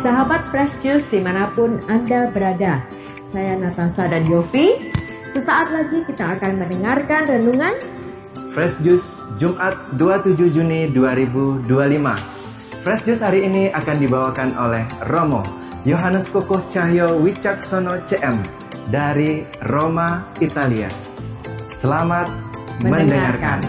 Sahabat Fresh Juice dimanapun Anda berada, saya Natasha dan Yofi. Sesaat lagi kita akan mendengarkan renungan Fresh Juice Jumat 27 Juni 2025. Fresh Juice hari ini akan dibawakan oleh Romo Yohanes Kokoh Cahyo Wicaksono CM dari Roma, Italia. Selamat mendengarkan.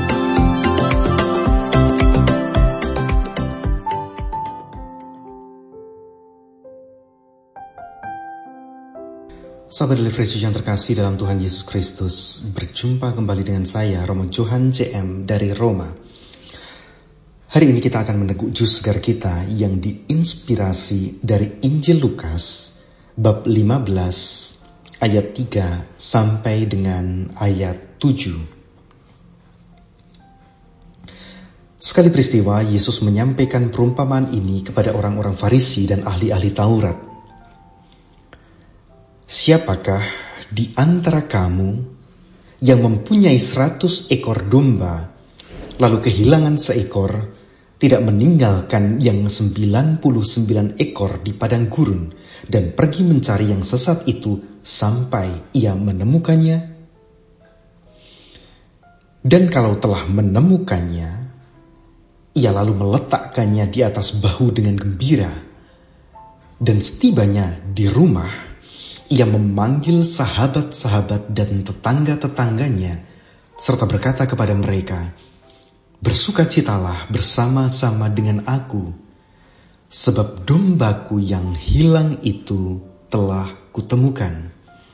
Sahabat Fresh Juice yang terkasih dalam Tuhan Yesus Kristus, berjumpa kembali dengan saya, Romo Johan CM dari Roma. Hari ini kita akan meneguk jus segar kita yang diinspirasi dari Injil Lukas, bab 15, ayat 3 sampai dengan ayat 7. Sekali peristiwa, Yesus menyampaikan perumpamaan ini kepada orang-orang Farisi dan ahli-ahli Taurat. Siapakah di antara kamu yang mempunyai 100 ekor domba, lalu kehilangan seekor, tidak meninggalkan yang 99 ekor di padang gurun, dan pergi mencari yang sesat itu sampai ia menemukannya? Dan kalau telah menemukannya, ia lalu meletakkannya di atas bahu dengan gembira, dan setibanya di rumah, ia memanggil sahabat-sahabat dan tetangga-tetangganya, serta berkata kepada mereka, "Bersukacitalah bersama-sama dengan aku, sebab dombaku yang hilang itu telah kutemukan."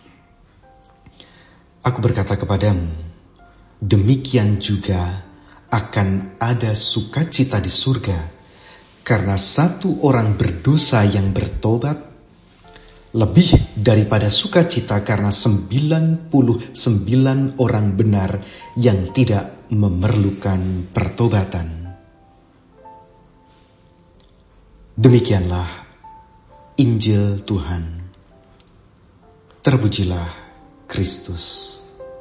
Aku berkata kepadamu, demikian juga akan ada sukacita di surga, karena satu orang berdosa yang bertobat, lebih daripada sukacita karena 99 orang benar yang tidak memerlukan pertobatan. Demikianlah Injil Tuhan. Terpujilah Kristus.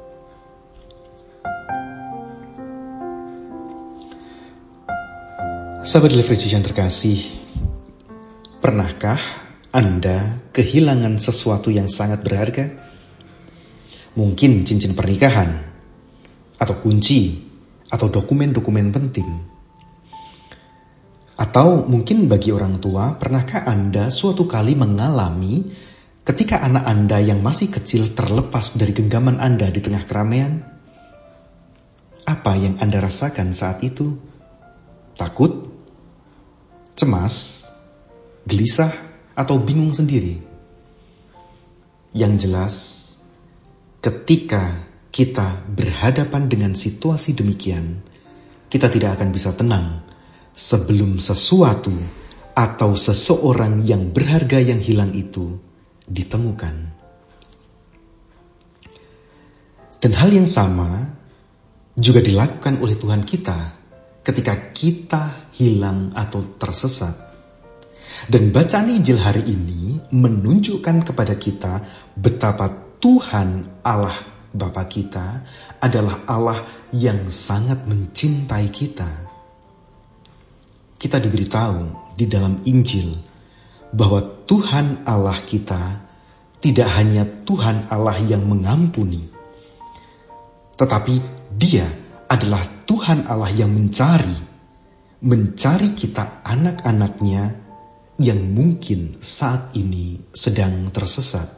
Sahabat Fresh Juice yang terkasih, pernahkah Anda kehilangan sesuatu yang sangat berharga? Mungkin cincin pernikahan, atau kunci, atau dokumen-dokumen penting. Atau mungkin bagi orang tua, pernahkah Anda suatu kali mengalami ketika anak Anda yang masih kecil terlepas dari genggaman Anda di tengah keramaian? Apa yang Anda rasakan saat itu? Takut? Cemas? Gelisah? Atau bingung sendiri? Yang jelas, ketika kita berhadapan dengan situasi demikian, kita tidak akan bisa tenang sebelum sesuatu atau seseorang yang berharga yang hilang itu ditemukan. Dan hal yang sama juga dilakukan oleh Tuhan kita ketika kita hilang atau tersesat. Dan bacaan Injil hari ini menunjukkan kepada kita betapa Tuhan Allah Bapa kita adalah Allah yang sangat mencintai kita. Kita diberitahu di dalam Injil bahwa Tuhan Allah kita tidak hanya Tuhan Allah yang mengampuni, tetapi Dia adalah Tuhan Allah yang mencari kita anak-anaknya yang mungkin saat ini sedang tersesat.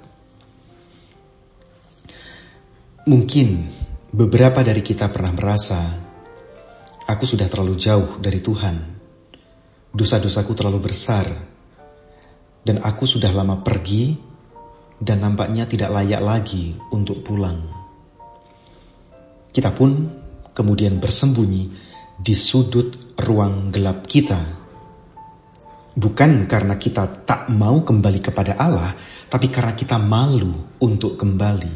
Mungkin beberapa dari kita pernah merasa, aku sudah terlalu jauh dari Tuhan, dosa-dosaku terlalu besar, dan aku sudah lama pergi dan nampaknya tidak layak lagi untuk pulang. Kita pun kemudian bersembunyi di sudut ruang gelap kita. Bukan karena kita tak mau kembali kepada Allah, tapi karena kita malu untuk kembali.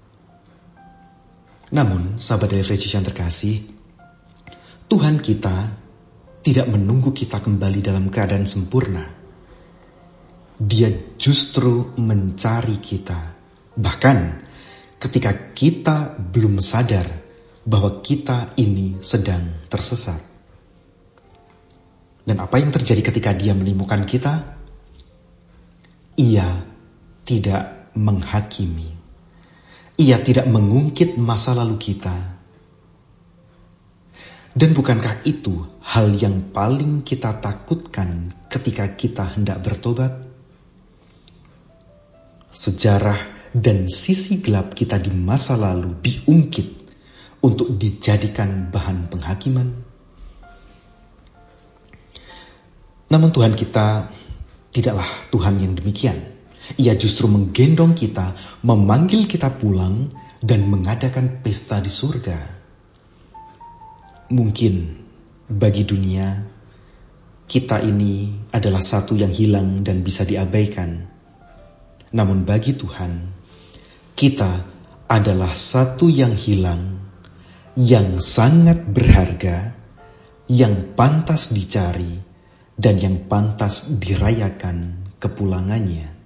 Namun, sahabat dari Fresh Juice yang terkasih, Tuhan kita tidak menunggu kita kembali dalam keadaan sempurna. Dia justru mencari kita. Bahkan ketika kita belum sadar bahwa kita ini sedang tersesat. Dan apa yang terjadi ketika Dia menemukan kita? Ia tidak menghakimi. Ia tidak mengungkit masa lalu kita. Dan bukankah itu hal yang paling kita takutkan ketika kita hendak bertobat? Sejarah dan sisi gelap kita di masa lalu diungkit untuk dijadikan bahan penghakiman. Namun Tuhan kita tidaklah Tuhan yang demikian. Ia justru menggendong kita, memanggil kita pulang, dan mengadakan pesta di surga. Mungkin bagi dunia, kita ini adalah satu yang hilang dan bisa diabaikan. Namun bagi Tuhan, kita adalah satu yang hilang, yang sangat berharga, yang pantas dicari, dan yang pantas dirayakan kepulangannya.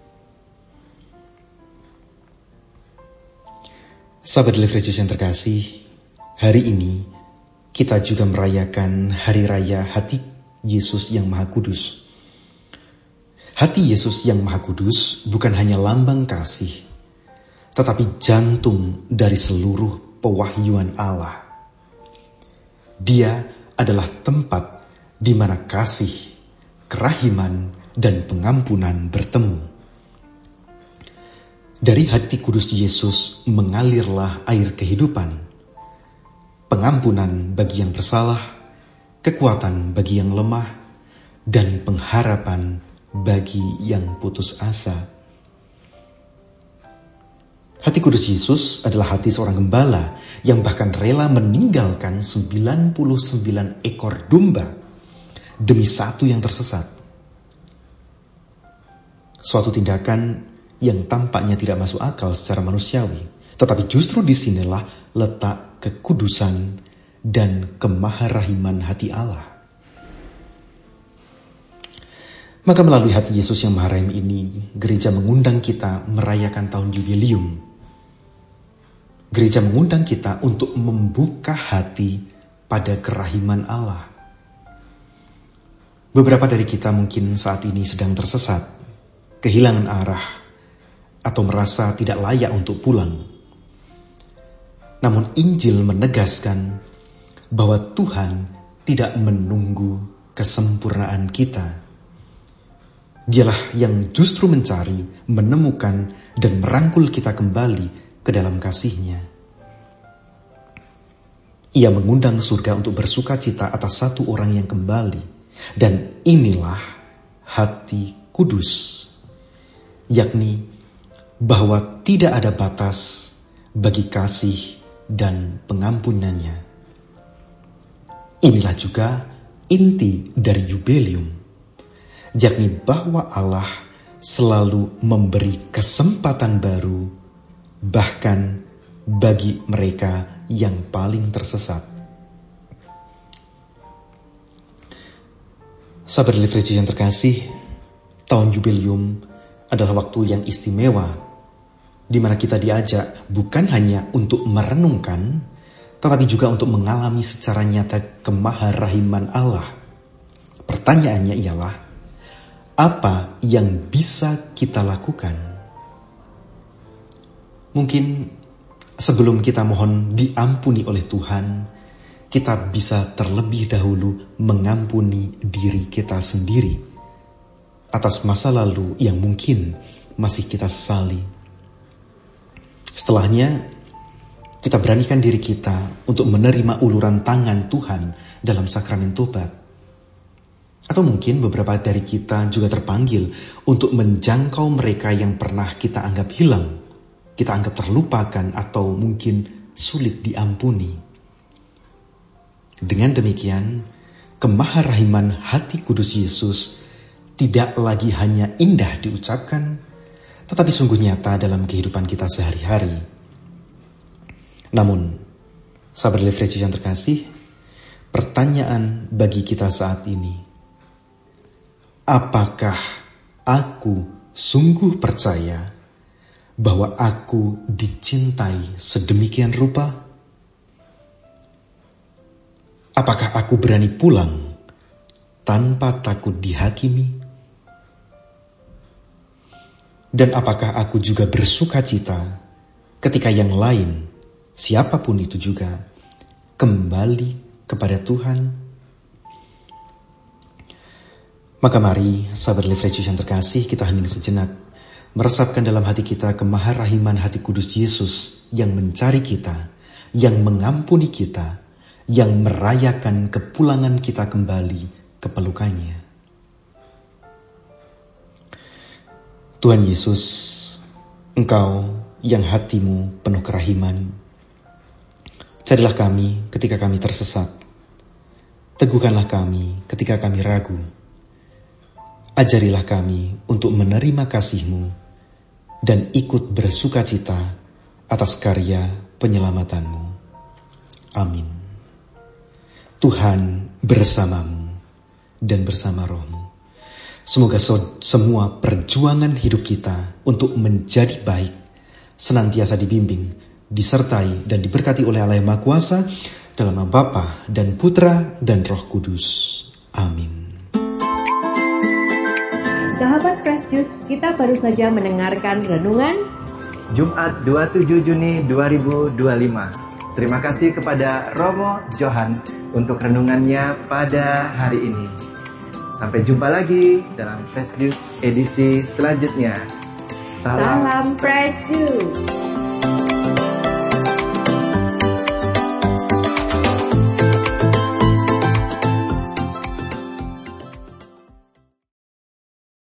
Sahabat Liverius yang terkasih, hari ini kita juga merayakan Hari Raya Hati Yesus yang Maha Kudus. Hati Yesus yang Maha Kudus bukan hanya lambang kasih, tetapi jantung dari seluruh pewahyuan Allah. Dia adalah tempat di mana kasih, kerahiman, dan pengampunan bertemu. Dari hati kudus Yesus mengalirlah air kehidupan, pengampunan bagi yang bersalah, kekuatan bagi yang lemah, dan pengharapan bagi yang putus asa. Hati kudus Yesus adalah hati seorang gembala yang bahkan rela meninggalkan 99 ekor domba demi satu yang tersesat. Suatu tindakan yang tampaknya tidak masuk akal secara manusiawi, tetapi justru disinilah letak kekudusan dan kemaharahiman hati Allah. Maka melalui hati Yesus yang Maha Rahim ini, gereja mengundang kita merayakan tahun Jubileum. Gereja mengundang kita untuk membuka hati pada kerahiman Allah. Beberapa dari kita mungkin saat ini sedang tersesat, kehilangan arah, atau merasa tidak layak untuk pulang. Namun Injil menegaskan bahwa Tuhan tidak menunggu kesempurnaan kita. Dialah yang justru mencari, menemukan, dan merangkul kita kembali ke dalam kasih-Nya. Ia mengundang surga untuk bersuka cita atas satu orang yang kembali. Dan inilah hati kudus, yakni bahwa tidak ada batas bagi kasih dan pengampunannya. Inilah juga inti dari Jubileum, yakni bahwa Allah selalu memberi kesempatan baru, bahkan bagi mereka yang paling tersesat. Sahabat Liverius yang terkasih, tahun Jubileum adalah waktu yang istimewa, di mana kita diajak bukan hanya untuk merenungkan, tetapi juga untuk mengalami secara nyata kemaharahiman Allah. Pertanyaannya ialah, apa yang bisa kita lakukan? Mungkin sebelum kita mohon diampuni oleh Tuhan, kita bisa terlebih dahulu mengampuni diri kita sendiri atas masa lalu yang mungkin masih kita sesali. Setelahnya, kita beranikan diri kita untuk menerima uluran tangan Tuhan dalam sakramen tobat. Atau mungkin beberapa dari kita juga terpanggil untuk menjangkau mereka yang pernah kita anggap hilang, kita anggap terlupakan, atau mungkin sulit diampuni. Dengan demikian, kemaharahiman hati kudus Yesus tidak lagi hanya indah diucapkan, tetapi sungguh nyata dalam kehidupan kita sehari-hari. Namun, sahabat Liverius yang terkasih, pertanyaan bagi kita saat ini, apakah aku sungguh percaya bahwa aku dicintai sedemikian rupa? Apakah aku berani pulang tanpa takut dihakimi? Dan apakah aku juga bersuka cita ketika yang lain, siapapun itu juga, kembali kepada Tuhan? Maka mari, sahabat Live Fresh Juice yang terkasih, kita hening sejenak, meresapkan dalam hati kita kemaharahiman hati kudus Yesus yang mencari kita, yang mengampuni kita, yang merayakan kepulangan kita kembali ke pelukannya. Tuhan Yesus, Engkau yang hatimu penuh kerahiman, carilah kami ketika kami tersesat, teguhkanlah kami ketika kami ragu, ajarilah kami untuk menerima kasih-Mu dan ikut bersuka cita atas karya penyelamatan-Mu. Amin. Tuhan bersamamu dan bersama rohmu. Semoga semua perjuangan hidup kita untuk menjadi baik senantiasa dibimbing, disertai dan diberkati oleh Allah yang Maha Kuasa dalam nama Bapa dan Putra dan Roh Kudus. Amin. Sahabat Fresh Juice, kita baru saja mendengarkan renungan Jumat 27 Juni 2025. Terima kasih kepada Romo Johan untuk renungannya pada hari ini. Sampai jumpa lagi dalam Fresh Juice edisi selanjutnya. Salam Fresh Juice.